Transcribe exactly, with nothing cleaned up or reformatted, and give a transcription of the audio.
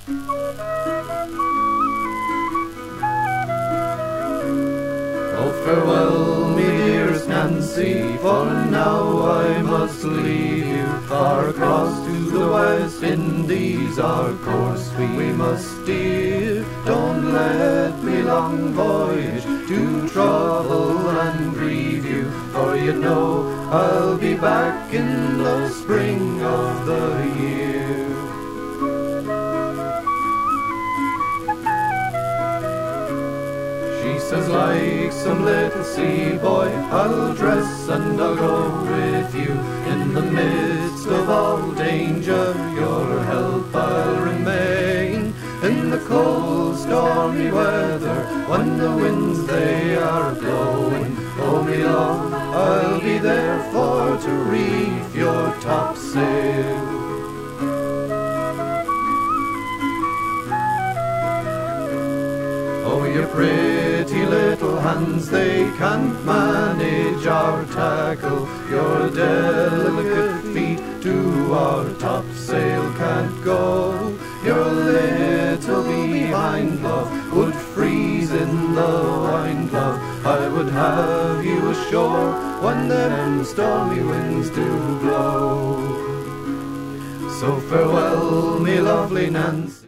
Oh, farewell, me dearest Nancy, for now I must leave you. Far across to the West Indies our course we must steer. Don't let me long voyage to trouble and grieve you, for you know I'll be back in the spring of the year. She says, like some little sea boy, I'll dress and I'll go with you. In the midst of all danger, your help I'll remain. In the cold, stormy weather, when the winds they are blowing, oh me love, I'll be there for to reef your topsail. Oh, your pretty little hands, they can't manage our tackle. Your delicate feet to our topsail can't go. Your little behind love would freeze in the wind, love. I would have you ashore when them stormy winds do blow. So farewell, me lovely Nancy.